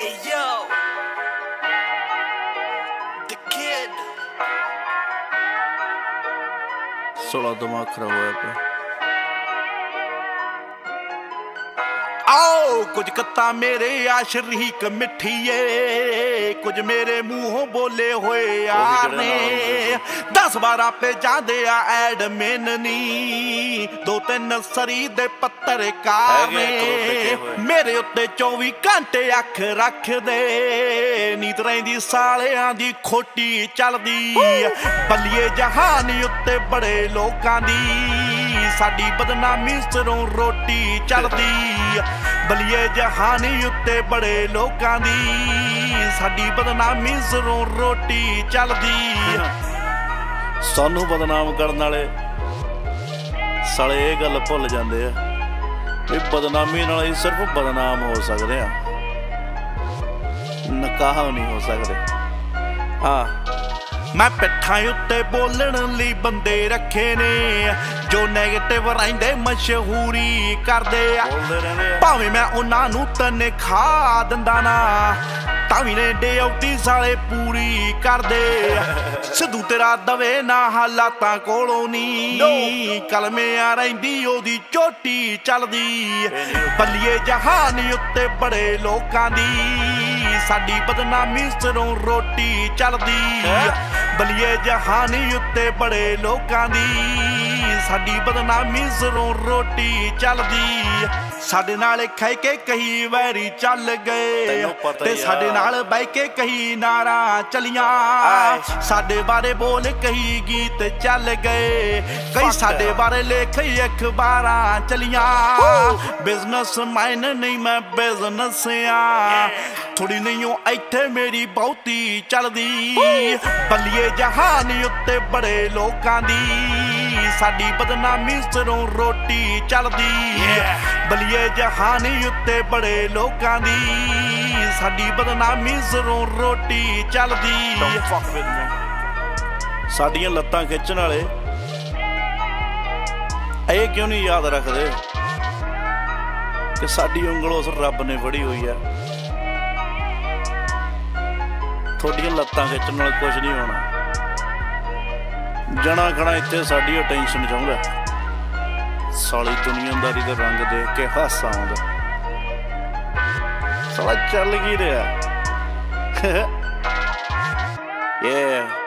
Hey yo, the kid. सोला दिमाग खराब होया पे आओ कुछ कत्ता मेरे आ शरीक मिठीए कुछ मेरे मुंहों बोले हुए यार ने 10-12 पे जादे आ एडमिन नी 2-3 सरी दे पत्रकार ने मेरे उत्ते 24 घंटे अख रख दे नीत रहिंदी सालियां दी खोटी चलदी बल्लिए जहान उत्ते बड़े लोकां दी साडी बदनामी सिरों रोटी चलदी बलिए जहानी उत्ते बड़े लोकां दी साडी बदनामी सिरों रोटी चलदी सानू बदनाम करन वाले साले ये गल भुल जांदे आ भी बदनामी नाल ही सिर्फ बदनाम हो सकदे आ नकाह नहीं हो सकदे। मैं पिट्ठां उत्ते बोलण लई बंदे रखे ने जो नैगेटिव रहिंदे मशहूरी करदे आ भावें मैं उन्हां नूं तनखाह दिंदा ना तावीं ने ड्यूटी साले पूरी करदे सिद्धू तेरा दवे ना हालातां कोलों नी कलमे आ रहिंदी ओदी चोटी चलदी बल्लिए जहान उत्ते बड़े लोकां दी साडी बदनामी सिरों रोटी चलदी बलिए जहानी उत्ते बड़े लोकां दी साडी बदनामी सिरों रोटी चलदी साडे नाल खाई के कई वैरी चल गए ते साडे नाल बह के कई नारा चलियां साडे बारे बोल कई गीत चल गए कई साडे बारे लिख अखबारां चलियां बिजनेस मैन नहीं मैं बिजनेस आ थोड़ी नहीं हो इत्थे मेरी बहुती चलदी बल्लिए जहान उत्ते बड़े लोकां दी साडी बदनामी सिरों रोटी चलदी बल्लिए जहान उत्ते बड़े लोकां दी साडी बदनामी सिरों रोटी चलदी साडियां लत्तां खिच्चण वाले ਇਹ क्यों नहीं याद रखते कि साडी उंगल उस रब ने फड़ी हुई है थोड़ियां लत्तां खिच्चण नाल कुछ नहीं होना जना खड़ा इत्थे साडी अटेंशन चाहुंदा साली दुनियादारी दे रंग देख के हासा आउंदा साला चल की रहा